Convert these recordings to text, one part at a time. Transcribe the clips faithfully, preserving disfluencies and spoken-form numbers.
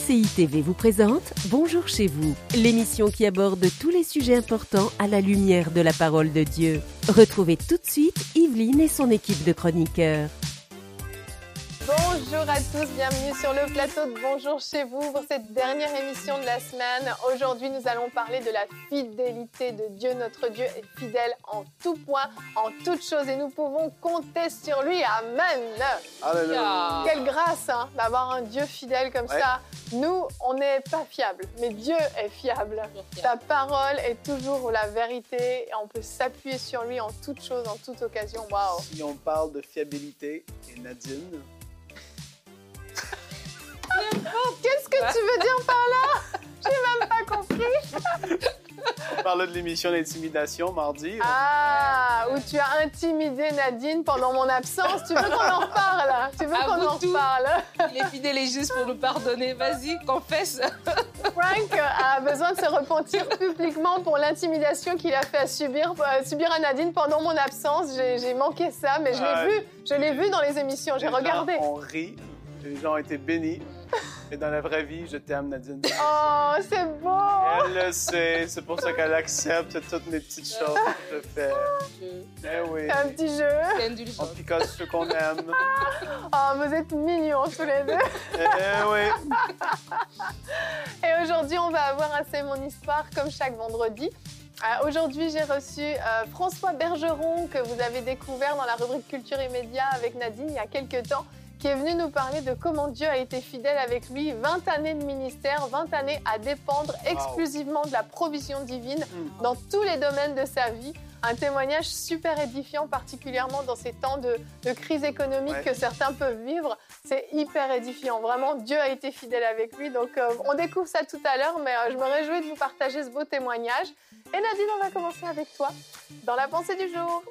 C I T V vous présente Bonjour chez vous, l'émission qui aborde tous les sujets importants à la lumière de la parole de Dieu. Retrouvez tout de suite Yveline et son équipe de chroniqueurs. Bonjour à tous, bienvenue sur le plateau de Bonjour chez vous pour cette dernière émission de la semaine. Aujourd'hui, nous allons parler de la fidélité de Dieu. Notre Dieu est fidèle en tout point, en toutes choses et nous pouvons compter sur lui. Amen. Alléluia. Quelle grâce hein, d'avoir un Dieu fidèle comme ouais. ça. Nous, on n'est pas fiable, mais Dieu est fiable. Sa parole est toujours la vérité et on peut s'appuyer sur lui en toutes choses, en toute occasion. Waouh. Si on parle de fiabilité, et Nadine... Qu'est-ce que tu veux dire par là? J'ai même pas compris. On parlait de l'émission d'intimidation mardi. Ah, où tu as intimidé Nadine pendant mon absence. Tu veux qu'on en reparle? Tu veux à qu'on en tout. reparle? Il est fidèle et juste pour nous pardonner. Vas-y, confesse. Frank a besoin de se repentir publiquement pour l'intimidation qu'il a fait à subir, euh, subir à Nadine pendant mon absence. J'ai, j'ai manqué ça, mais je l'ai euh, vu. Je l'ai vu dans les émissions. J'ai les regardé. Gens ont ri. Les gens ont été bénis. Et dans la vraie vie, je t'aime, Nadine. Oh, c'est beau! Elle le sait. C'est pour ça qu'elle accepte toutes mes petites choses que je fais. Eh oui. C'est un petit jeu. C'est indulgent. On picole ceux qu'on aime. Oh, vous êtes mignons tous les deux. Eh oui. Et aujourd'hui, on va avoir un C'est mon histoire comme chaque vendredi. Euh, aujourd'hui, j'ai reçu euh, François Bergeron, que vous avez découvert dans la rubrique Culture et Médias avec Nadine il y a quelques temps, qui est venu nous parler de comment Dieu a été fidèle avec lui. vingt années de ministère, vingt années à dépendre wow. exclusivement de la provision divine mm. dans tous les domaines de sa vie. Un témoignage super édifiant, particulièrement dans ces temps de, de crise économique ouais. que certains peuvent vivre. C'est hyper édifiant. Vraiment, Dieu a été fidèle avec lui. Donc, euh, on découvre ça tout à l'heure, mais euh, je me réjouis de vous partager ce beau témoignage. Et Nadine, on va commencer avec toi dans la pensée du jour.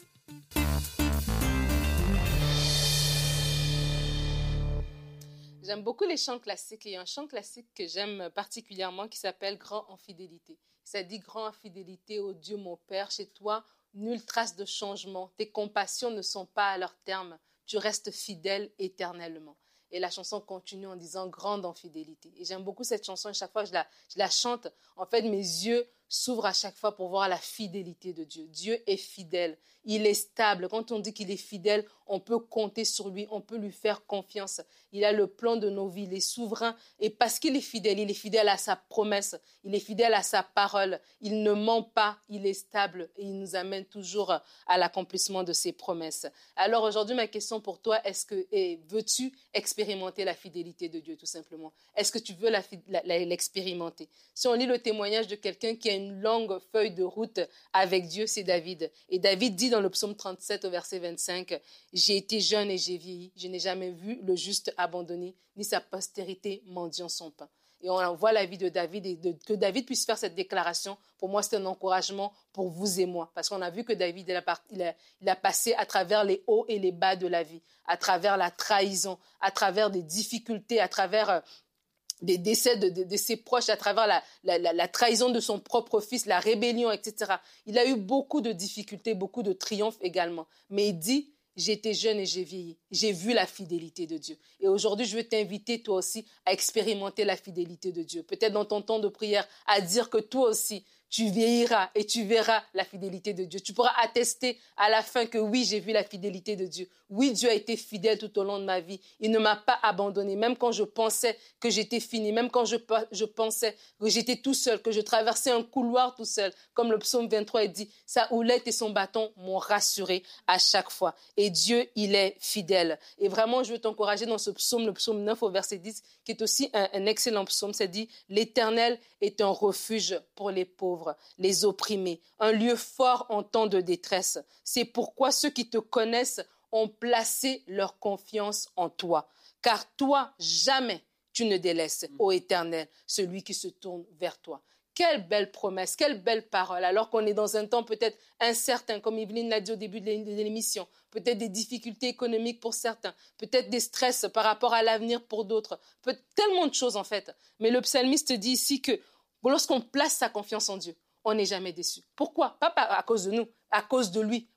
J'aime beaucoup les chants classiques et il y a un chant classique que j'aime particulièrement qui s'appelle « Grand en fidélité ». Ça dit « Grand en fidélité, ô Dieu mon Père, chez toi, nulle trace de changement. Tes compassions ne sont pas à leur terme. Tu restes fidèle éternellement. » Et la chanson continue en disant « Grande en fidélité ». Et j'aime beaucoup cette chanson et chaque fois que je la, je la chante, en fait, mes yeux s'ouvrent à chaque fois pour voir la fidélité de Dieu. Dieu est fidèle, il est stable. Quand on dit qu'il est fidèle, on peut compter sur lui, on peut lui faire confiance. Il a le plan de nos vies, il est souverain. Et parce qu'il est fidèle, il est fidèle à sa promesse, il est fidèle à sa parole. Il ne ment pas, il est stable et il nous amène toujours à l'accomplissement de ses promesses. Alors aujourd'hui, ma question pour toi, est-ce que et veux-tu expérimenter la fidélité de Dieu tout simplement? Est-ce que tu veux la, la, la, l'expérimenter? Si on lit le témoignage de quelqu'un qui a une longue feuille de route avec Dieu, c'est David. Et David dit dans le psaume trente-sept au verset vingt-cinq, « J'ai été jeune et j'ai vieilli, je n'ai jamais vu le juste abandonné, ni sa postérité mendiant son pain. » Et on voit la vie de David et de, que David puisse faire cette déclaration. Pour moi, c'est un encouragement pour vous et moi. Parce qu'on a vu que David, il a, il a, il a passé à travers les hauts et les bas de la vie, à travers la trahison, à travers des difficultés, à travers des décès de, de, de ses proches, à travers la, la, la, la trahison de son propre fils, la rébellion, et cetera. Il a eu beaucoup de difficultés, beaucoup de triomphes également. Mais il dit, j'étais jeune et j'ai vieilli. J'ai vu la fidélité de Dieu. Et aujourd'hui, je veux t'inviter toi aussi à expérimenter la fidélité de Dieu. Peut-être dans ton temps de prière, à dire que toi aussi, tu vieilliras et tu verras la fidélité de Dieu. Tu pourras attester à la fin que oui, j'ai vu la fidélité de Dieu. Oui, Dieu a été fidèle tout au long de ma vie. Il ne m'a pas abandonné, même quand je pensais que j'étais fini, même quand je, je pensais que j'étais tout seul, que je traversais un couloir tout seul. Comme le psaume vingt-trois dit, sa houlette et son bâton m'ont rassuré à chaque fois. Et Dieu, il est fidèle. Et vraiment, je veux t'encourager dans ce psaume, le psaume neuf au verset dix, qui est aussi un, un excellent psaume. Ça dit, l'Éternel est un refuge pour les pauvres, les opprimés, un lieu fort en temps de détresse. C'est pourquoi ceux qui te connaissent ont placé leur confiance en toi. Car toi, jamais tu ne délaisses, ô Éternel, celui qui se tourne vers toi. Quelle belle promesse, quelle belle parole, alors qu'on est dans un temps peut-être incertain, comme Yveline l'a dit au début de l'émission, peut-être des difficultés économiques pour certains, peut-être des stress par rapport à l'avenir pour d'autres, peut tellement de choses en fait. Mais le psalmiste dit ici que lorsqu'on place sa confiance en Dieu, on n'est jamais déçu. Pourquoi? Pas à cause de nous, à cause de lui.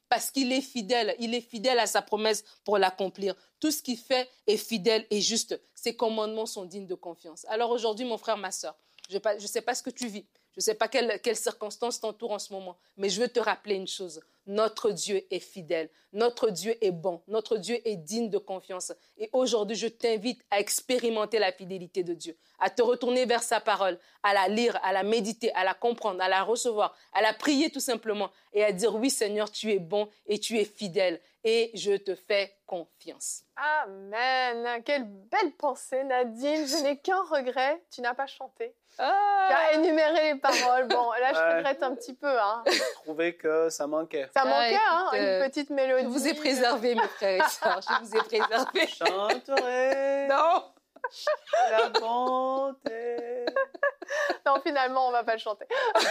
parce qu'il est fidèle. Il est fidèle à sa promesse pour l'accomplir. Tout ce qu'il fait est fidèle et juste. Ses commandements sont dignes de confiance. Alors aujourd'hui, mon frère, ma sœur, je ne sais pas ce que tu vis. Je ne sais pas quelles, quelles circonstances t'entourent en ce moment, mais je veux te rappeler une chose. Notre Dieu est fidèle, notre Dieu est bon, notre Dieu est digne de confiance. Et aujourd'hui, je t'invite à expérimenter la fidélité de Dieu, à te retourner vers sa parole, à la lire, à la méditer, à la comprendre, à la recevoir, à la prier tout simplement et à dire « Oui Seigneur, tu es bon et tu es fidèle et je te fais confiance. » Amen. Quelle belle pensée, Nadine. Je n'ai qu'un regret, tu n'as pas chanté. Ah. Tu as énuméré les paroles. Bon, là, je Ouais. regrette un petit peu. Hein. J'ai trouvé que ça manquait. Ça Ah, manquait, écoute, hein, euh, une petite mélodie. Je vous ai préservé, mes frères et sœurs. Je vous ai préservé. Chanterai Non. la bonté. Non, finalement, on ne va pas le chanter.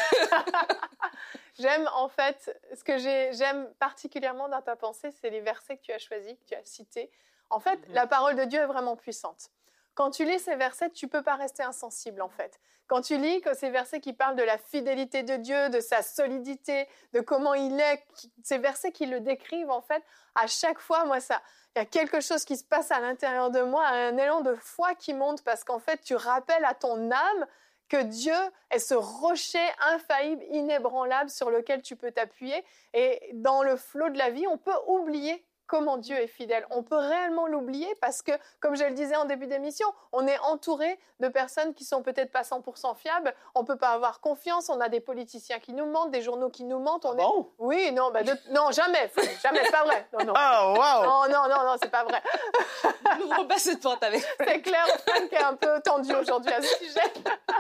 J'aime, en fait, ce que j'ai- j'aime particulièrement dans ta pensée, c'est les versets que tu as choisis, que tu as cités. En fait, Mhm. la parole de Dieu est vraiment puissante. Quand tu lis ces versets, tu ne peux pas rester insensible, en fait. Quand tu lis que ces versets qui parlent de la fidélité de Dieu, de sa solidité, de comment il est, qui- ces versets qui le décrivent, en fait, à chaque fois, moi, ça, il y a quelque chose qui se passe à l'intérieur de moi, un élan de foi qui monte, parce qu'en fait, tu rappelles à ton âme que Dieu est ce rocher infaillible, inébranlable sur lequel tu peux t'appuyer. Et dans le flot de la vie, on peut oublier comment Dieu est fidèle. On peut réellement l'oublier parce que, comme je le disais en début d'émission, on est entouré de personnes qui sont peut-être pas cent pour cent fiables. On peut pas avoir confiance. On a des politiciens qui nous mentent, des journaux qui nous mentent. On Ah est... bon? Oui, non, bah de- non, jamais, jamais, c'est pas vrai. Non, non. Ah, wow! Non, non, non, non, c'est pas vrai. N'ouvre pas cette porte avec C'est clair, Franck est un peu tendu aujourd'hui à ce sujet.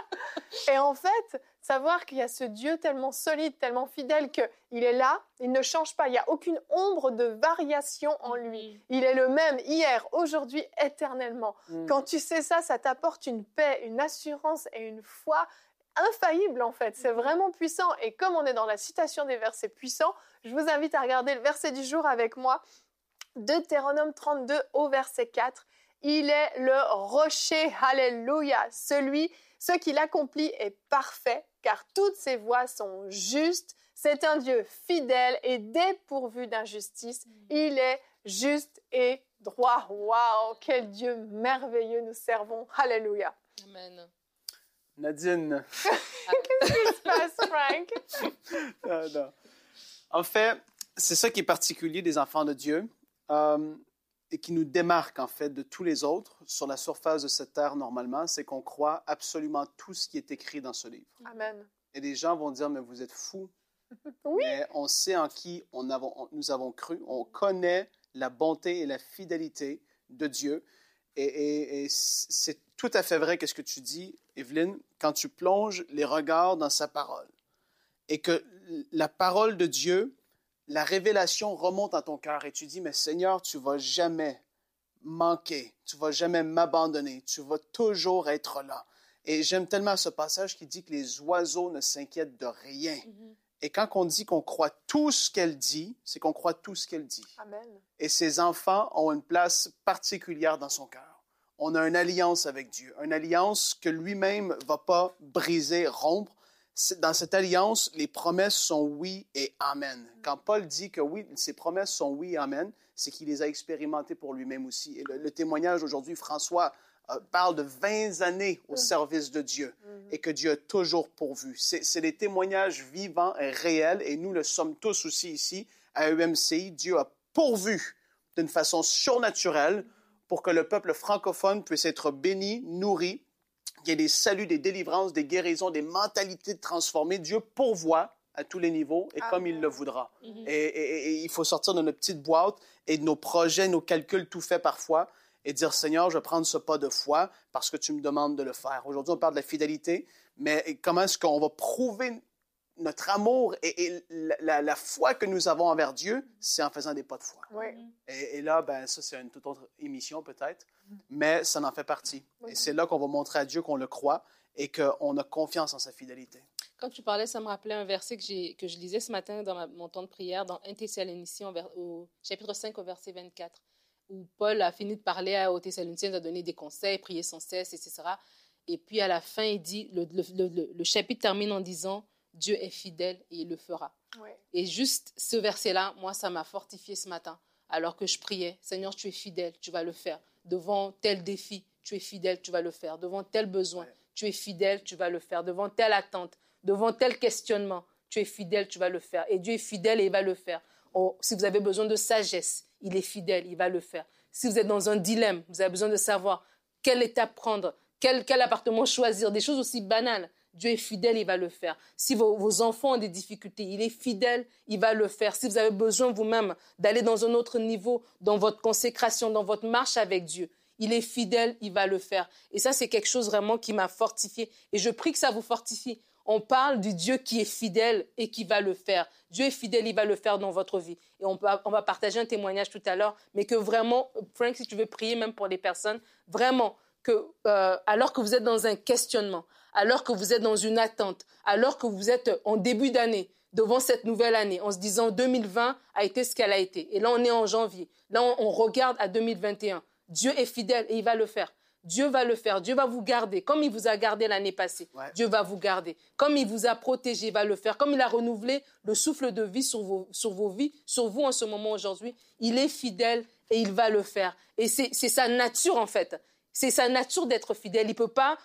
Et en fait, savoir qu'il y a ce Dieu tellement solide, tellement fidèle, qu'il est là, il ne change pas, il n'y a aucune ombre de variation en lui. Il est le même hier, aujourd'hui, éternellement. Mm. Quand tu sais ça, ça t'apporte une paix, une assurance et une foi infaillible en fait. C'est vraiment puissant. Et comme on est dans la citation des versets puissants, je vous invite à regarder le verset du jour avec moi. Deutéronome trente-deux au verset quatre. Il est le rocher, alléluia, celui, ce qu'il accomplit est parfait, car toutes ses voies sont justes. C'est un Dieu fidèle et dépourvu d'injustice. Il est juste et droit. Waouh, quel Dieu merveilleux nous servons. Alléluia. Amen. Nadine. Qu'est-ce qui se passe, Frank? Ah, non. En fait, c'est ça qui est particulier des enfants de Dieu euh, et qui nous démarque en fait de tous les autres sur la surface de cette terre normalement, c'est qu'on croit absolument tout ce qui est écrit dans ce livre. Amen. Et des gens vont dire, mais vous êtes fous. Oui. Mais on sait en qui on avons, on- nous avons cru. On connaît la bonté et la fidélité de Dieu. Et, et- et c'est tout à fait vrai qu'est-ce que tu dis, Evelyne, quand tu plonges les regards dans sa parole. Et que la parole de Dieu, la révélation remonte à ton cœur et tu dis, mais Seigneur, tu ne vas jamais manquer, tu ne vas jamais m'abandonner, tu vas toujours être là. Et j'aime tellement ce passage qui dit que les oiseaux ne s'inquiètent de rien. Mhm. Et quand on dit qu'on croit tout ce qu'elle dit, c'est qu'on croit tout ce qu'elle dit. Amen. Et ses enfants ont une place particulière dans son cœur. On a une alliance avec Dieu, une alliance que lui-même ne va pas briser, rompre. C'est- Dans cette alliance, les promesses sont oui et amen. Quand Paul dit que oui, ses promesses sont oui et amen, c'est qu'il les a expérimentées pour lui-même aussi. Et le, le témoignage aujourd'hui, François euh, parle de vingt années au service de Dieu et que Dieu a toujours pourvu. C'est c'est des témoignages vivants et réels et nous le sommes tous aussi ici à E M C I. Dieu a pourvu d'une façon surnaturelle pour que le peuple francophone puisse être béni, nourri, qu'il y ait des saluts, des délivrances, des guérisons, des mentalités transformées. Dieu pourvoit à tous les niveaux et Amen. comme il le voudra. Mhm. Et, et- et il faut sortir de notre petite boîte et de nos projets, nos calculs tout faits parfois et dire, Seigneur, je vais prendre ce pas de foi parce que tu me demandes de le faire. Aujourd'hui, on parle de la fidélité, mais comment est-ce qu'on va prouver notre amour et, et la, la- la foi que nous avons envers Dieu? C'est en faisant des pas de foi. Oui. Et, et là, ben, ça, c'est une toute autre émission peut-être, mais ça en fait partie. Oui. Et c'est là qu'on va montrer à Dieu qu'on le croit et qu'on a confiance en sa fidélité. Quand tu parlais, ça me rappelait un verset que, j'ai, que je lisais ce matin dans ma- mon temps de prière, dans un Thessaloniciens, au, vers- au chapitre cinq, au verset vingt-quatre, où Paul a fini de parler à- aux Thessaloniciens, a donné des conseils, prier sans cesse, et cetera. Et puis à la fin, il dit, le, le, le, le- le chapitre termine en disant, Dieu est fidèle et il le fera. Oui. Et juste ce verset-là, moi, ça m'a fortifié ce matin. Alors que je priais, Seigneur, tu es fidèle, tu vas le faire. Devant tel défi, tu es fidèle, tu vas le faire. Devant tel besoin, ouais. tu es fidèle, tu vas le faire. Devant telle attente, devant tel questionnement, tu es fidèle, tu vas le faire. Et Dieu est fidèle et il va le faire. Oh, si vous avez besoin de sagesse, il est fidèle, il va le faire. Si vous êtes dans un dilemme, vous avez besoin de savoir quelle étape prendre, quel, quel appartement choisir, des choses aussi banales. Dieu est fidèle, il va le faire. Si vos, vos enfants ont des difficultés, il est fidèle, il va le faire. Si vous avez besoin vous-même d'aller dans un autre niveau, dans votre consécration, dans votre marche avec Dieu, il est fidèle, il va le faire. Et ça, c'est quelque chose vraiment qui m'a fortifié. Et je prie que ça vous fortifie. On parle du Dieu qui est fidèle et qui va le faire. Dieu est fidèle, il va le faire dans votre vie. Et on, peut, on va partager un témoignage tout à l'heure, mais que vraiment, Frank, si tu veux prier même pour les personnes, vraiment, que, euh, alors que vous êtes dans un questionnement, alors que vous êtes dans une attente, alors que vous êtes en début d'année, devant cette nouvelle année, en se disant deux mille vingt a été ce qu'elle a été. Et là, on est en janvier. Là, on, on regarde à deux mille vingt et un. Dieu est fidèle et il va le faire. Dieu va le faire. Dieu va vous garder. Comme il vous a gardé l'année passée, ouais. Dieu va vous garder. Comme il vous a protégé, il va le faire. Comme il a renouvelé le souffle de vie sur vos, sur vos vies, sur vous en ce moment aujourd'hui, il est fidèle et il va le faire. Et c'est, c'est sa nature, en fait. C'est sa nature d'être fidèle. Il ne peut pas...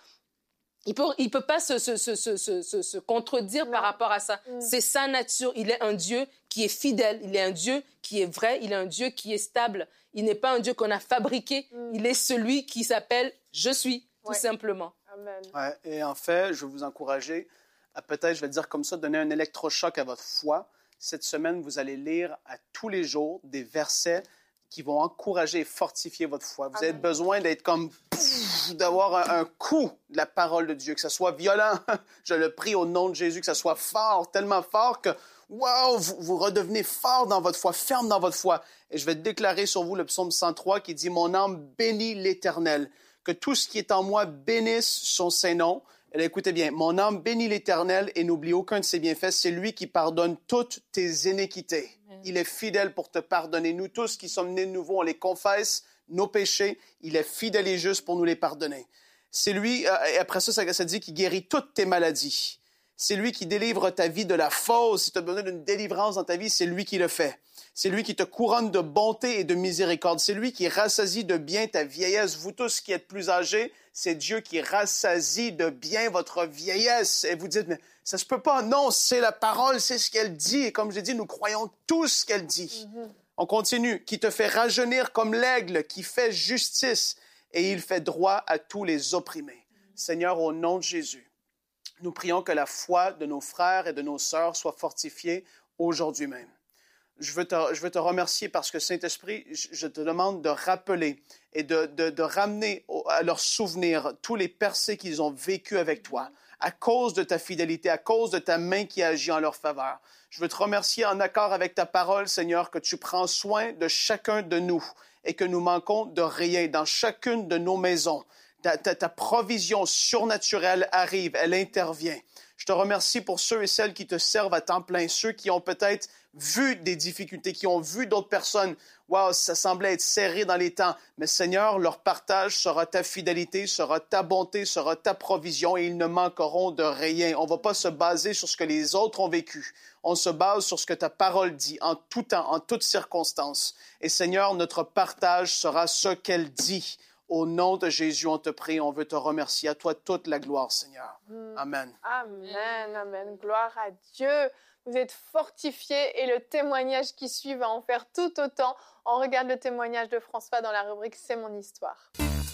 Il peut, il peut pas se, se, se, se, se, se contredire non. par rapport à ça. Mm. C'est sa nature. Il est un Dieu qui est fidèle. Il est un Dieu qui est vrai. Il est un Dieu qui est stable. Il n'est pas un Dieu qu'on a fabriqué. Mm. Il est celui qui s'appelle « Je suis », tout ouais. simplement. Amen. Ouais, et en fait, je vais vous encourager à peut-être, je vais le dire comme ça, donner un électrochoc à votre foi. Cette semaine, vous allez lire à tous les jours des versets qui vont encourager et fortifier votre foi. Vous Amen. Avez besoin d'être comme, pff, d'avoir un, un coup de la parole de Dieu, que ce soit violent, je le prie au nom de Jésus, que ce soit fort, tellement fort que, wow, vous, vous redevenez fort dans votre foi, ferme dans votre foi. Et je vais déclarer sur vous le psaume cent trois qui dit, « Mon âme bénit l'Éternel, que tout ce qui est en moi bénisse son Saint-Nom. » Et écoutez bien, « Mon âme bénit l'Éternel et n'oublie aucun de ses bienfaits, c'est lui qui pardonne toutes tes iniquités. » Il est fidèle pour te pardonner. Nous tous qui sommes nés de nouveau, on les confesse, nos péchés. Il est fidèle et juste pour nous les pardonner. C'est lui, euh, et après ça, ça, ça dit qu'il guérit toutes tes maladies. C'est lui qui délivre ta vie de la fausse. Si tu as besoin d'une délivrance dans ta vie, c'est lui qui le fait. C'est lui qui te couronne de bonté et de miséricorde. C'est lui qui rassasie de bien ta vieillesse. Vous tous qui êtes plus âgés, c'est Dieu qui rassasie de bien votre vieillesse. Et vous dites, mais ça se peut pas. Non, c'est la parole, c'est ce qu'elle dit. Et comme je l'ai dit, nous croyons tous ce qu'elle dit. Mm-hmm. On continue. Qui te fait rajeunir comme l'aigle, qui fait justice et il fait droit à tous les opprimés. Mm-hmm. Seigneur, au nom de Jésus, nous prions que la foi de nos frères et de nos sœurs soit fortifiée aujourd'hui même. Je veux, te, je veux te remercier parce que, Saint-Esprit, je, je te demande de rappeler et de, de, de ramener au, à leur souvenir tous les percées qu'ils ont vécues avec toi, à cause de ta fidélité, à cause de ta main qui agit en leur faveur. Je veux te remercier en accord avec ta parole, Seigneur, que tu prends soin de chacun de nous et que nous manquons de rien dans chacune de nos maisons. Ta, ta, ta provision surnaturelle arrive, elle intervient. Je te remercie pour ceux et celles qui te servent à temps plein, ceux qui ont peut-être vu des difficultés, qui ont vu d'autres personnes. Wow, ça semblait être serré dans les temps. Mais Seigneur, leur partage sera ta fidélité, sera ta bonté, sera ta provision et ils ne manqueront de rien. On ne va pas se baser sur ce que les autres ont vécu. On se base sur ce que ta parole dit en tout temps, en toutes circonstances. Et Seigneur, notre partage sera ce qu'elle dit. Au nom de Jésus, on te prie, on veut te remercier. À toi toute la gloire, Seigneur. Amen. Amen, amen. Gloire à Dieu. Vous êtes fortifiés et le témoignage qui suit va en faire tout autant. On regarde le témoignage de François dans la rubrique « C'est mon histoire ».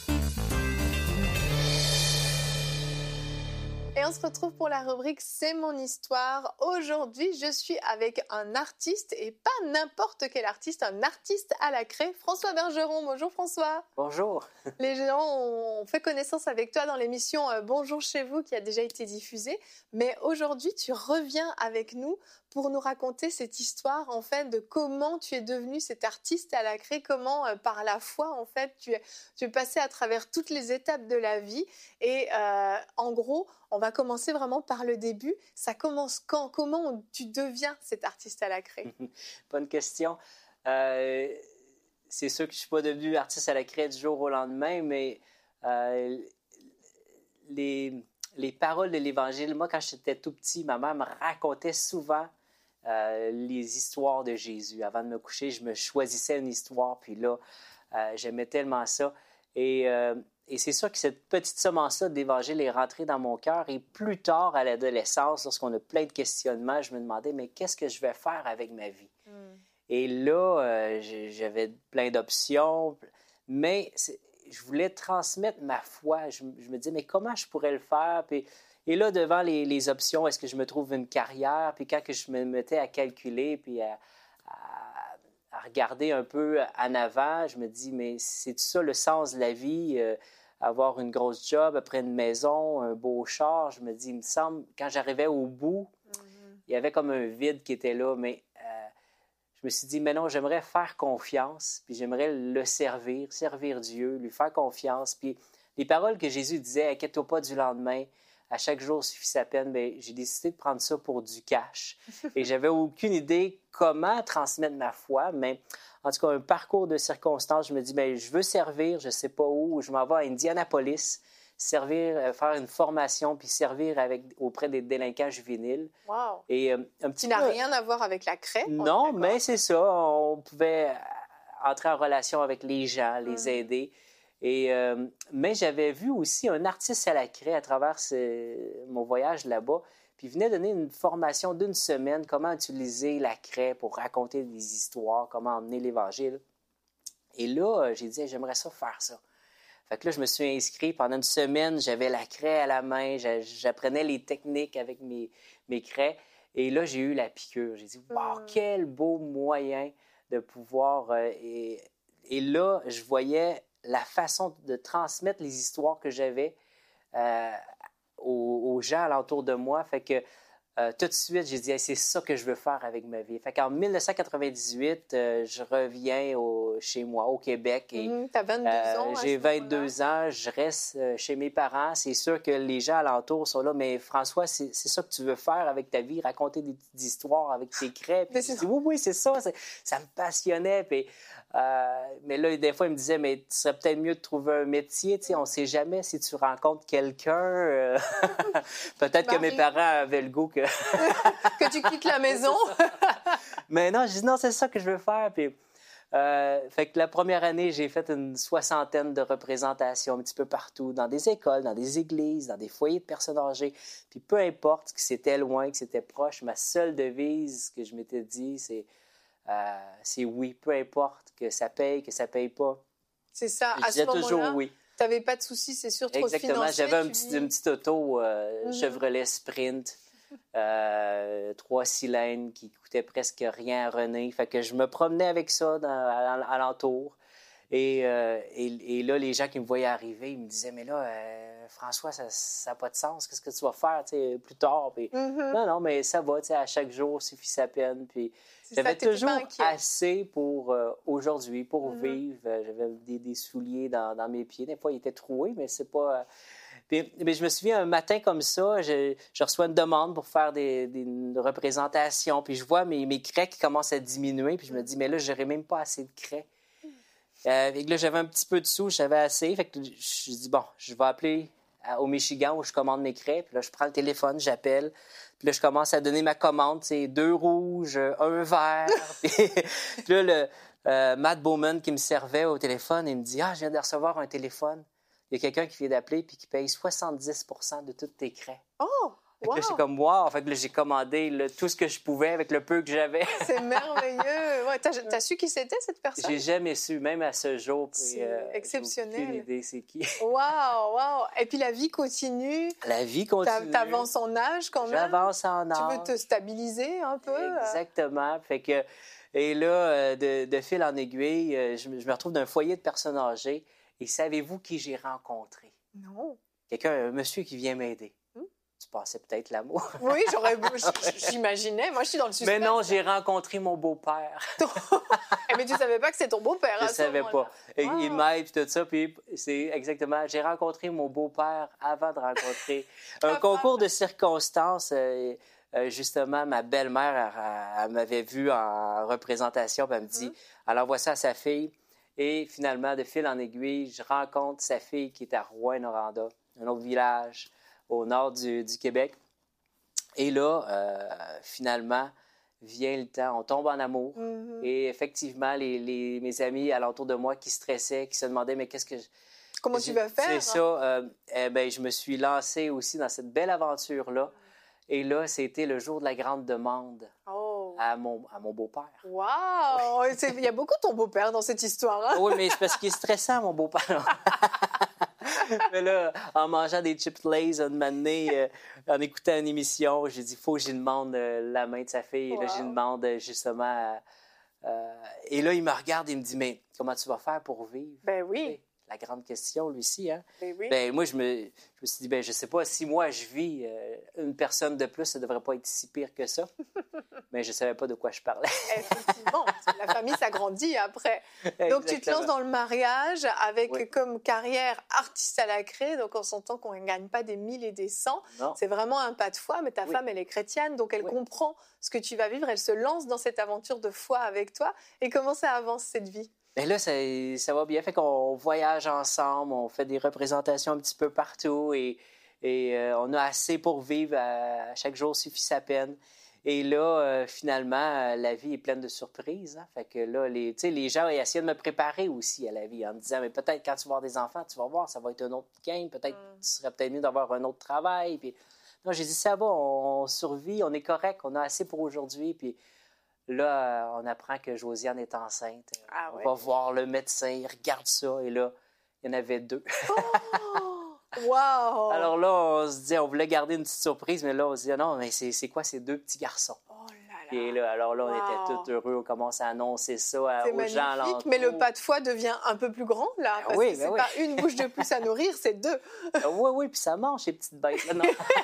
Et on se retrouve pour la rubrique « C'est mon histoire ». Aujourd'hui, je suis avec un artiste, et pas n'importe quel artiste, un artiste à la craie, François Bergeron. Bonjour François. Bonjour. Les gens ont fait connaissance avec toi dans l'émission « Bonjour chez vous » qui a déjà été diffusée. Mais aujourd'hui, tu reviens avec nous pour nous raconter cette histoire en fait de comment tu es devenu cet artiste à la craie, comment euh, par la foi en fait tu es, tu es passé à travers toutes les étapes de la vie et euh, en gros on va commencer vraiment par le début. Ça commence quand? Comment tu deviens cet artiste à la craie? Bonne question. Euh, c'est sûr que je ne suis pas devenu artiste à la craie du jour au lendemain, mais euh, les, les paroles de l'Évangile, moi quand j'étais tout petit, ma mère me racontait souvent euh, les histoires de Jésus. Avant de me coucher, je me choisissais une histoire, puis là, euh, j'aimais tellement ça. Et, euh, et c'est sûr que cette petite semence-là d'Évangile est rentrée dans mon cœur. Et plus tard, à l'adolescence, lorsqu'on a plein de questionnements, je me demandais, mais qu'est-ce que je vais faire avec ma vie? Mm. Et là, euh, j'avais plein d'options, mais je voulais transmettre ma foi. Je, je me disais, mais comment je pourrais le faire? Puis, et là, devant les, les options, est-ce que je me trouve une carrière? Puis quand que je me mettais à calculer, puis à, à, à regarder un peu en avant, je me dis, mais c'est ça le sens de la vie? Euh, avoir une grosse job, après une maison, un beau char. Je me dis, il me semble, quand j'arrivais au bout, mm-hmm. il y avait comme un vide qui était là, mais euh, je me suis dit, mais non, j'aimerais faire confiance, puis j'aimerais le servir, servir Dieu, lui faire confiance. Puis les paroles que Jésus disait, inquiète-toi pas du lendemain, à chaque jour suffit sa peine, bien, j'ai décidé de prendre ça pour du cash. Et j'avais aucune idée comment transmettre ma foi, mais en tout cas, un parcours de circonstances, je me dis, bien, je veux servir, je ne sais pas où, je m'en vais à Indianapolis, servir, faire une formation, puis servir avec, auprès des délinquants juvéniles. Wow! Et, euh, un petit Qui n'a peu... rien à voir avec la craie? Non, mais c'est ça, on pouvait entrer en relation avec les gens, les mmh. aider. Et, euh, mais j'avais vu aussi un artiste à la craie à travers ce, mon voyage là-bas. Puis il venait donner une formation d'une semaine, comment utiliser la craie pour raconter des histoires, comment emmener l'Évangile. Et là, j'ai dit, j'aimerais ça faire ça. Fait que là, je me suis inscrit pendant une semaine, j'avais la craie à la main, j'apprenais les techniques avec mes, mes craies. Et là, j'ai eu la piqûre. J'ai dit, wow, quel beau moyen de pouvoir... Euh, et, et là, je voyais la façon de transmettre les histoires que j'avais euh, aux, aux gens alentour de moi. Fait que euh, tout de suite, j'ai dit, hey, c'est ça que je veux faire avec ma vie. Fait qu'en dix-neuf cent quatre-vingt-dix-huit, euh, je reviens au, chez moi, au Québec. Et, mmh, t'as vingt-deux euh, ans. J'ai vingt-deux ans, je reste euh, chez mes parents. C'est sûr que les gens alentour sont là, mais François, c'est ça que tu veux faire avec ta vie, raconter des petites histoires avec tes crêpes. Puis je dis, oui, oui, c'est ça. Ça me passionnait. Puis, Euh, mais là, des fois, il me disait, mais tu serais peut-être mieux de trouver un métier. Tu sais, on ne sait jamais si tu rencontres quelqu'un. Euh... peut-être que mes parents avaient le goût que... que tu quittes la maison. Mais non, je dis, non, c'est ça que je veux faire. Puis, euh, fait que la première année, j'ai fait une soixantaine de représentations un petit peu partout, dans des écoles, dans des églises, dans des foyers de personnes âgées. Puis peu importe que c'était loin, que c'était proche, ma seule devise que je m'étais dit, c'est... Euh, c'est oui, peu importe, que ça paye, que ça paye pas. C'est ça, je à disais ce moment-là, toujours oui. Tu n'avais pas de soucis, c'est sûr, trop Exactement, financier. j'avais un tu petit, dis... une petite auto euh, mm-hmm. Chevrolet Sprint, euh, trois cylindres qui coûtait presque rien à René. Fait que je me promenais avec ça dans, à, à l'entour. Et, euh, et, et là, les gens qui me voyaient arriver, ils me disaient, mais là, euh, François, ça n'a pas de sens. Qu'est-ce que tu vas faire plus tard? Puis, mm-hmm. Non, non, mais ça va, à chaque jour, suffit sa peine. Puis j'avais toujours assez pour euh, aujourd'hui, pour mm-hmm. vivre. J'avais des, des souliers dans, dans mes pieds. Des fois, ils étaient troués, mais c'est pas... Euh... Puis, mais je me souviens, un matin comme ça, je, je reçois une demande pour faire des, des représentations. Puis je vois mes, mes craies qui commencent à diminuer. Puis je me dis, mais là, je n'aurais même pas assez de craies. Euh, et là, j'avais un petit peu de sous, j'avais assez. Fait que je dis, bon, je vais appeler à, au Michigan où je commande mes crêpes. Puis là, je prends le téléphone, j'appelle. Puis là, je commence à donner ma commande. C'est deux rouges, un vert. puis, puis là, le, euh, Matt Bowman qui me servait au téléphone, il me dit, ah, je viens de recevoir un téléphone. Il y a quelqu'un qui vient d'appeler puis qui paye soixante-dix pour cent de toutes tes crêpes. Oh! Fait que wow. Là, j'ai comme, wow! Fait que là, j'ai commandé là, tout ce que je pouvais avec le peu que j'avais. C'est merveilleux! Ouais, t'as, t'as su qui c'était, cette personne? J'ai jamais su, même à ce jour. Puis, c'est euh, exceptionnel. J'ai aucune idée c'est qui. Wow! Wow! Et puis la vie continue. La vie continue. T'avances en âge quand même. J'avance en âge. Tu veux te stabiliser un peu? Exactement. Fait que, et là, de, de fil en aiguille, je, je me retrouve dans un foyer de personnes âgées. Et savez-vous qui j'ai rencontré? Non. Quelqu'un, un monsieur qui vient m'aider. Hmm? Tu pensais peut-être l'amour. Oui, j'aurais, j'imaginais. Moi, je suis dans le suspense. Mais non, j'ai rencontré mon beau-père. Mais tu savais pas que c'est ton beau-père. Je ne savais pas. Et wow. Il m'aide et tout ça. Puis c'est exactement. J'ai rencontré mon beau-père avant de rencontrer un concours de circonstances. Euh, euh, justement, ma belle-mère, elle, elle m'avait vue en représentation. Puis elle me dit, mm-hmm. elle envoie ça à sa fille. Et finalement, de fil en aiguille, je rencontre sa fille qui est à Rouyn-Noranda, un autre village au nord du, du Québec. Et là, euh, finalement, vient le temps, on tombe en amour. Mhm. Et effectivement, les, les, mes amis alentour de moi qui stressaient, qui se demandaient, mais qu'est-ce que... Je... Comment tu vas faire? C'est ça. Euh, eh ben, je me suis lancé aussi dans cette belle aventure-là. Et là, c'était le jour de la grande demande Oh. à mon, à mon beau-père. Wow! C'est- Il y a beaucoup de ton beau-père dans cette histoire. Hein? Oui, mais c'est parce qu'il est stressant, mon beau-père. Mais là, en mangeant des chips Lay's, un moment donné, euh, en écoutant une émission, j'ai dit, il faut que j'y demande euh, la main de sa fille. Et là, Wow. j'y demande euh, justement... euh, euh, et là, il me regarde et il me dit, mais comment tu vas faire pour vivre? Ben oui, La grande question, lui aussi, hein? ben oui. Ben, moi, je me, je me suis dit, ben, je sais pas, si moi, je vis euh, une personne de plus, ça devrait pas être si pire que ça. Mais je savais pas de quoi je parlais. Effectivement, la famille s'agrandit après. Donc, tu te lances dans le mariage avec Oui. comme carrière artiste à la craie. Donc, on s'entend qu'on ne gagne pas des mille et des cents. Non. C'est vraiment un pas de foi. Mais ta Oui. femme, elle est chrétienne. Donc, elle Oui. comprend ce que tu vas vivre. Elle se lance dans cette aventure de foi avec toi. Et comment ça avance, cette vie? Ben là, ça, ça va bien. Fait qu'on voyage ensemble, on fait des représentations un petit peu partout et, et euh, on a assez pour vivre. À, à chaque jour suffit sa peine. Et là, euh, finalement, euh, la vie est pleine de surprises. Hein? Fait que là, les, tu sais, les gens essayaient de me préparer aussi à la vie en me disant, mais peut-être quand tu vas avoir des enfants, tu vas voir, ça va être un autre game. Peut-être Mm. tu serais peut-être mieux d'avoir un autre travail. Puis, non, j'ai dit, ça va, on, on survit, on est correct, on a assez pour aujourd'hui. Puis là, on apprend que Josiane est enceinte. Ah on ouais. va voir le médecin, il regarde ça. Et là, il y en avait deux. Oh! Wow! Alors là, on se dit, on voulait garder une petite surprise, mais là, on se dit, non, mais c'est, c'est quoi ces deux petits garçons? Oh là là! Et là, alors là, on Wow. était tous heureux, on commence à annoncer ça à- C'est aux gens magnifique, alentours. mais le pas de foi devient un peu plus grand, là, parce oui, que ben c'est oui. pas une bouche de plus à nourrir, c'est deux. Ah oui, oui, puis ça mange, ces petites bêtes. Là, non.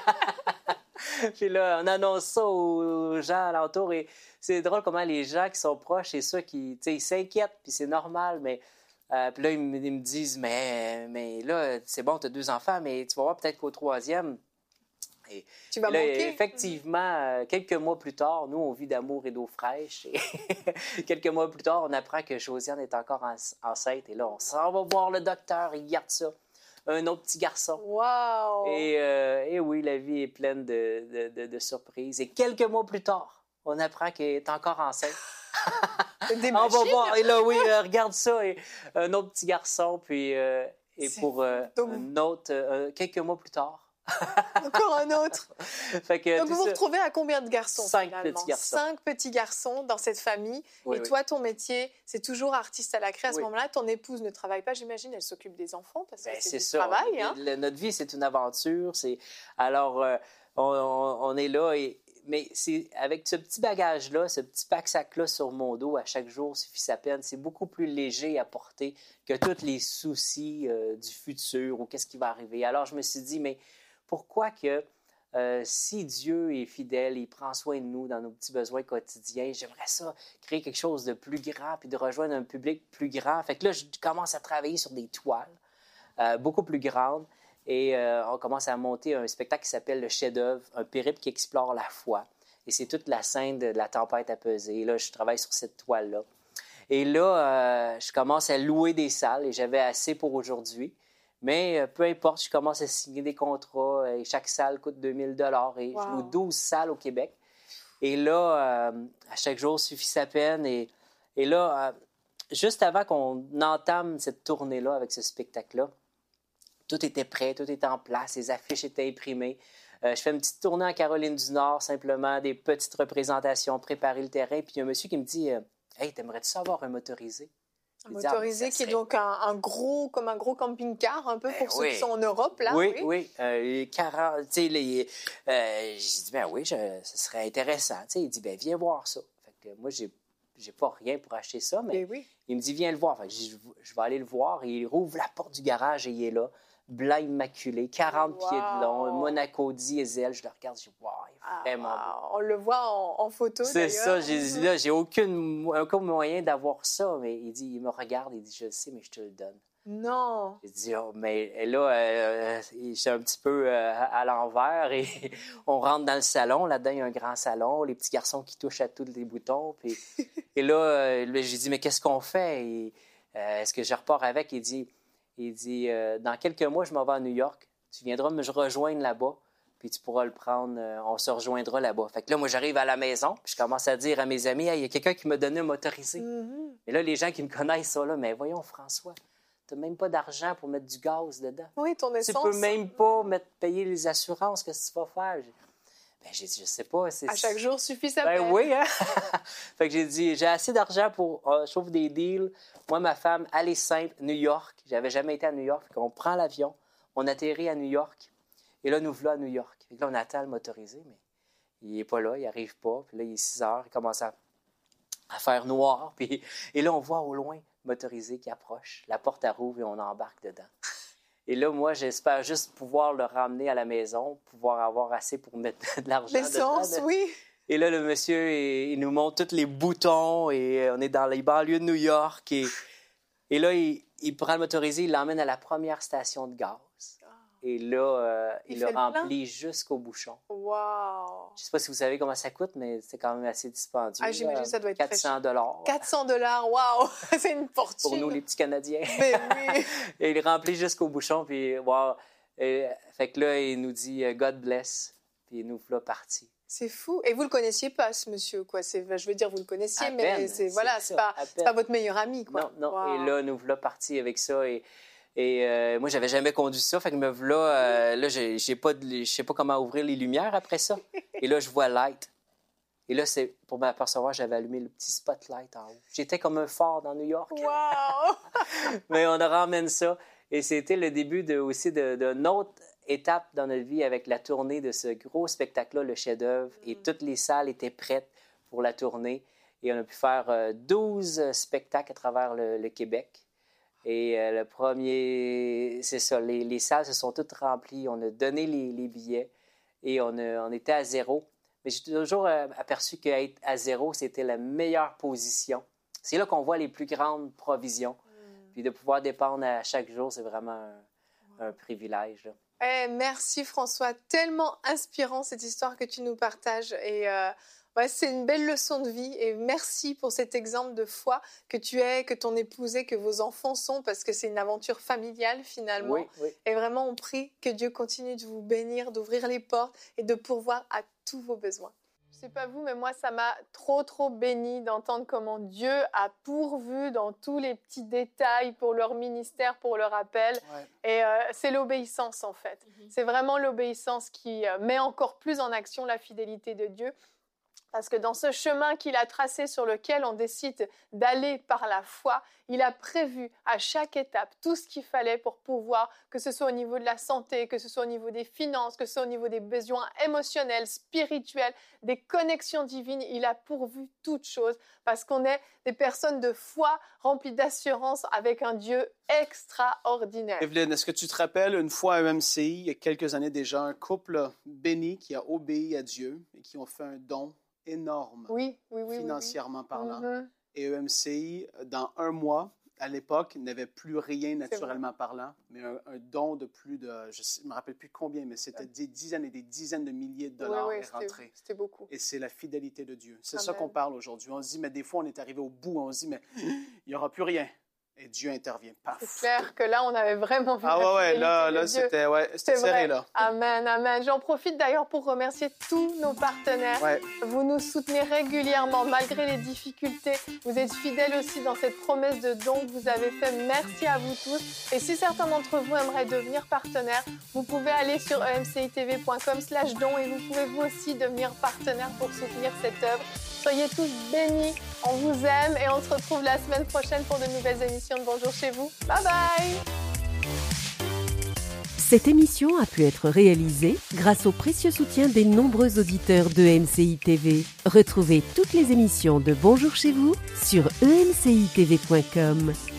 Puis là, on annonce ça aux gens alentours et c'est drôle comment les gens qui sont proches, c'est ça qui, tu sais, ils s'inquiètent, puis c'est normal, mais euh, puis là, ils me, ils me disent, mais, mais là, c'est bon, tu as deux enfants, mais tu vas voir peut-être qu'au troisième... Et Tu vas là, manquer. effectivement, euh, quelques mois plus tard, nous, on vit d'amour et d'eau fraîche. Et quelques mois plus tard, on apprend que Josiane est encore en- enceinte. Et là, on s'en va voir le docteur, il garde ça. Un autre petit garçon. Wow! Et, euh, et oui, la vie est pleine de, de, de- de surprises. Et quelques mois plus tard, on apprend qu'elle est encore enceinte. Des On va machines. voir. Et là, oui, euh, regarde ça. Et un autre petit garçon. Puis, euh, et C'est pour euh, Donc- un autre, euh, quelques mois plus tard. Encore un autre. Fait que Donc tout vous vous ça- retrouvez à combien de garçons Cinq finalement? petits garçons. Cinq petits garçons dans cette famille. Oui, et oui. toi, ton métier, c'est toujours artiste à la craie. À ce Oui. moment-là, ton épouse ne travaille pas, j'imagine. Elle s'occupe des enfants parce que Ben, c'est c'est du ça. travail. Hein? Le- notre vie, c'est une aventure. C'est... Alors, euh, on, on- on est là. Et... Mais c'est avec ce petit bagage-là, ce petit pack-sac-là sur mon dos, à chaque jour suffit sa peine. C'est beaucoup plus léger à porter que tous les soucis euh, du futur ou qu'est-ce qui va arriver. Alors, je me suis dit, mais pourquoi que euh, si Dieu est fidèle, il prend soin de nous dans nos petits besoins quotidiens, j'aimerais ça créer quelque chose de plus grand puis de rejoindre un public plus grand. Fait que là, je commence à travailler sur des toiles euh, beaucoup plus grandes et euh, on commence à monter un spectacle qui s'appelle Le Chef-d'œuvre, un périple qui explore la foi. Et c'est toute la scène de la tempête à peser. Et là, je travaille sur cette toile-là. Et là, euh, je commence à louer des salles et j'avais assez pour aujourd'hui. Mais euh, peu importe, je commence à signer des contrats et chaque salle coûte deux mille dollars et Wow. je loue douze salles au Québec. Et là, euh, à chaque jour suffit sa peine. Et, et là, euh, juste avant qu'on entame cette tournée-là avec ce spectacle-là, tout était prêt, tout était en place, les affiches étaient imprimées. Euh, je fais une petite tournée en Caroline du Nord, simplement des petites représentations, préparer le terrain. Puis il y a un monsieur qui me dit euh, Hey, t'aimerais-tu avoir un motorisé? Un Je dis, ah, motorisé ça qui est serait- donc un, un gros, comme un gros camping-car, un peu Ben pour ceux oui. qui sont en Europe, là. Oui, oui. Euh, quarante, tu sais, les, euh, j'ai dit, ben oui, je, ce serait intéressant. Tu sais, il dit, ben viens voir ça. Fait que moi, j'ai, j'ai pas rien pour acheter ça, mais Eh oui. il me dit, viens le voir. Fait que je, dis, je- je vais aller le voir. Et il rouvre la porte du garage et il est là, blanc immaculé, quarante Wow. pieds de long, un Monaco diesel. Je le regarde, je dis, wow, il est Ah, vraiment beau. wow. On le voit en, en photo, C'est d'ailleurs. ça, j'ai dit, là, j'ai aucune, aucun moyen d'avoir ça. Mais il dit, il me regarde, il dit, je le sais, mais je te le donne. Non. J'ai dit, oh, mais et là, euh, je suis un petit peu euh, à l'envers et on rentre dans le salon. Là-dedans, il y a un grand salon, les petits garçons qui touchent à tous les boutons. Puis, et là, euh, là, j'ai dit, mais qu'est-ce qu'on fait? Et, euh, est-ce que je repars avec? Il dit, il dit euh, dans quelques mois, je m'en vais à New York. Tu viendras me rejoindre là-bas. puis tu pourras le prendre, euh, on se rejoindra là-bas. Fait que là, moi, j'arrive à la maison, puis je commence à dire à mes amis, hey, il y a quelqu'un qui m'a donné un motorisé. Mm-hmm. Et là, les gens qui me connaissent sont là, mais voyons, François, tu n'as même pas d'argent pour mettre du gaz dedans. Oui, ton essence. Tu peux même pas mettre, payer les assurances, qu'est-ce que tu vas faire? Ben, j'ai dit, je sais pas. C'est... À chaque jour suffit sa ben peine. oui, hein? Fait que j'ai dit, j'ai assez d'argent pour, euh, je trouve des deals. Moi, ma femme, aller simple, New York. J'avais jamais été à New York. Fait qu'on prend l'avion, on atterrit à New York. Et là, nous voilà à New York. Fait que là, on attend le motorisé, mais il est pas là, il n'arrive pas. Puis là, il est six heures, il commence à, à faire noir. Puis, et là, on voit au loin le motorisé qui approche. La porte elle rouvre et on embarque dedans. Et là, moi, j'espère juste pouvoir le ramener à la maison, pouvoir avoir assez pour mettre de l'argent L'essence, dedans. oui. Et là, le monsieur, il, il nous montre tous les boutons et on est dans les banlieues de New York. Et, et là, il, il prend le motorisé, il l'emmène à la première station de gaz. Et là, euh, il, il le remplit jusqu'au bouchon. Wow! Je ne sais pas si vous savez comment ça coûte, mais c'est quand même assez dispendieux. Ah, j'imagine que ça doit être quatre cents dollars. quatre cents dollars, wow! C'est une fortune. Pour nous, les petits Canadiens. Mais oui! Et il remplit jusqu'au bouchon, puis wow! Et, fait que là, il nous dit « God bless », puis il nous voilà partis. C'est fou. Et vous le connaissiez pas, ce monsieur, quoi. C'est, je veux dire, vous le connaissiez, à mais peine, c'est, c'est voilà, c'est pas, c'est pas votre meilleur ami, quoi. Non, non. Wow. Et là, nous voilà partis avec ça. Et, et euh, moi, j'avais jamais conduit ça. Fait que me voilà, euh, là, j'ai, j'ai pas, de, je sais pas comment ouvrir les lumières après ça. Et là, je vois light. Et là, c'est pour m'apercevoir, j'avais allumé le petit spotlight en haut. J'étais comme un phare dans New York. Wow! Mais on ramène ça. Et c'était le début de, aussi de, d'une autre étape dans notre vie avec la tournée de ce gros spectacle-là, le chef-d'œuvre. Mm. Et toutes les salles étaient prêtes pour la tournée. Et on a pu faire euh, douze spectacles à travers le, le Québec. Et euh, le premier, c'est ça, les, les salles se sont toutes remplies. On a donné les, les billets et on, a, on était à zéro. Mais j'ai toujours euh, aperçu qu'être à zéro, c'était la meilleure position. C'est là qu'on voit les plus grandes provisions. Mm. Puis de pouvoir dépendre à chaque jour, c'est vraiment un, un privilège, là. Eh, merci François, tellement inspirant cette histoire que tu nous partages et euh, ouais, c'est une belle leçon de vie et merci pour cet exemple de foi que tu es, que ton épouse est, que vos enfants sont parce que c'est une aventure familiale finalement. Oui, oui. Et vraiment on prie que Dieu continue de vous bénir, d'ouvrir les portes et de pourvoir à tous vos besoins. Je sais pas vous, mais moi, ça m'a trop, trop béni d'entendre comment Dieu a pourvu dans tous les petits détails pour leur ministère, pour leur appel. Ouais. Et euh, c'est l'obéissance, en fait. Mm-hmm. C'est vraiment l'obéissance qui euh, met encore plus en action la fidélité de Dieu. Parce que dans ce chemin qu'il a tracé sur lequel on décide d'aller par la foi, il a prévu à chaque étape tout ce qu'il fallait pour pouvoir, que ce soit au niveau de la santé, que ce soit au niveau des finances, que ce soit au niveau des besoins émotionnels, spirituels, des connexions divines. Il a pourvu toutes choses parce qu'on est des personnes de foi remplies d'assurance avec un Dieu extraordinaire. Evelyne, est-ce que tu te rappelles une fois à E M C I, il y a quelques années déjà, un couple béni qui a obéi à Dieu et qui ont fait un don énorme, oui, oui, oui, financièrement oui, oui. parlant. Mm-hmm. Et E M C I, dans un mois, à l'époque, n'avait plus rien naturellement parlant, mais un, un don de plus de, je ne me rappelle plus combien, mais c'était des dizaines et des dizaines de milliers de dollars oui, oui, est rentré. C'était beaucoup. Et c'est la fidélité de Dieu. C'est Amen. Ça qu'on parle aujourd'hui. On se dit, mais des fois, on est arrivé au bout, on se dit, mais il n'y aura plus rien. Et Dieu intervient. Paf. C'est clair que là, on avait vraiment vu ah la ouais, fidélité là, de là, Dieu. c'était, ouais, c'était serré, vrai. là. Amen, amen. J'en profite d'ailleurs pour remercier tous nos partenaires. Ouais. Vous nous soutenez régulièrement, malgré les difficultés. Vous êtes fidèles aussi dans cette promesse de don que vous avez fait. Merci à vous tous. Et si certains d'entre vous aimeraient devenir partenaires, vous pouvez aller sur e m c i t v point com slash don et vous pouvez vous aussi devenir partenaire pour soutenir cette œuvre. Soyez tous bénis, on vous aime et on se retrouve la semaine prochaine pour de nouvelles émissions de Bonjour chez vous. Bye bye! Cette émission a pu être réalisée grâce au précieux soutien des nombreux auditeurs de E M C I T V. Retrouvez toutes les émissions de Bonjour chez vous sur e m c i t v point com.